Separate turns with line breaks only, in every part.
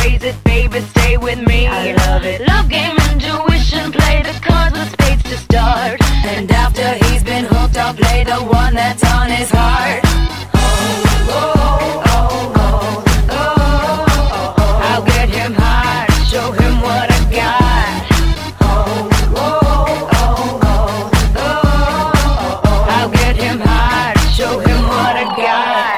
phrase it, baby, stay with me. I love it. Love game, intuition, play the cards with spades to start. And after he's been hooked, I'll play the one that's on his heart. Oh, oh, oh, oh, oh, oh, oh. I'll get him high, show him what I got. Oh, oh, oh, oh, oh, oh, oh. I'll get him high, show him what I got.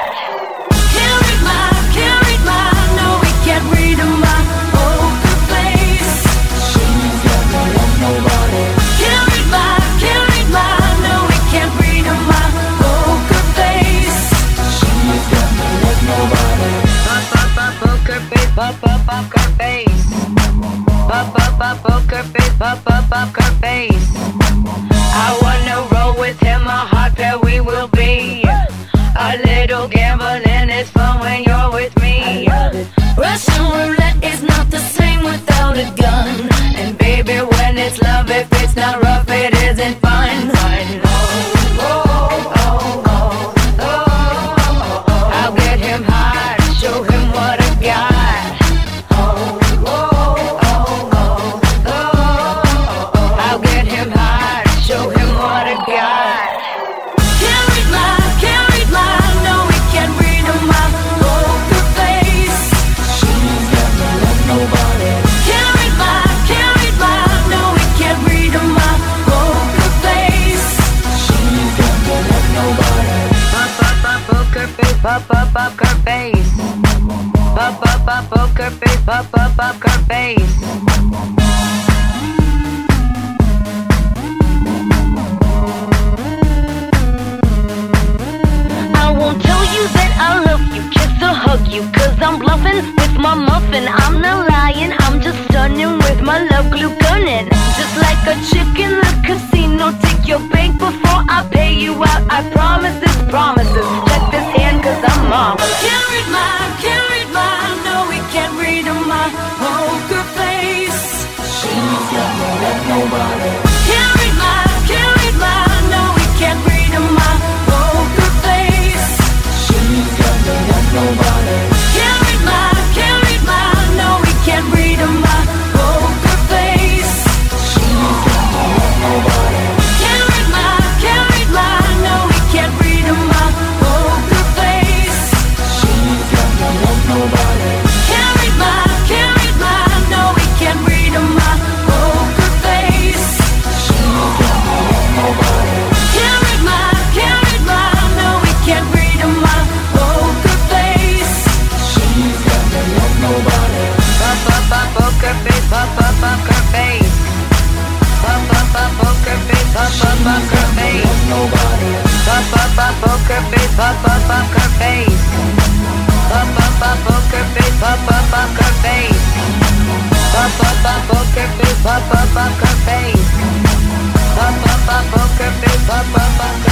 Poker face, poker face, poker face. I wanna roll with him, a hot pair we will be. A little gambling is fun when you're with me. Russian roulette is not the same without a gun. And baby, when it's love, if it's not rough, it isn't fun. Oh, oh, oh, oh, oh, oh, oh. I'll get him high, show him what I got. Poker face, poker face, poker face. I won't tell you that I love you, kiss or hug you, 'cause I'm bluffing with my muffin. I'm not lying, I'm just stunning with my love glue gunning. Just like a chick in the casino, take your bank before I pay you out. I promise this promises. Check this hand, 'cause I'm marvelous. Can't read mine, no, we can't read my poker face. She's got no love, nobody. Can't read mine, no, we can't read my poker face. She's got no love, nobody. Can't read mine, no, we can't read my poker face. She's got no love, nobody. Can't read mine, no, we can't read my poker face. She's got no love, nobody. Can't read mine, no, we can't read my poker face. She's got no love, nobody. Can't read mine, no, we can't read my poker face. She's got no love, nobody. Poker face, poker face. Poker face, poker face. Nobody. Poker face, poker face. Poker face, poker face. Poker face, poker face. Poker face, poker face.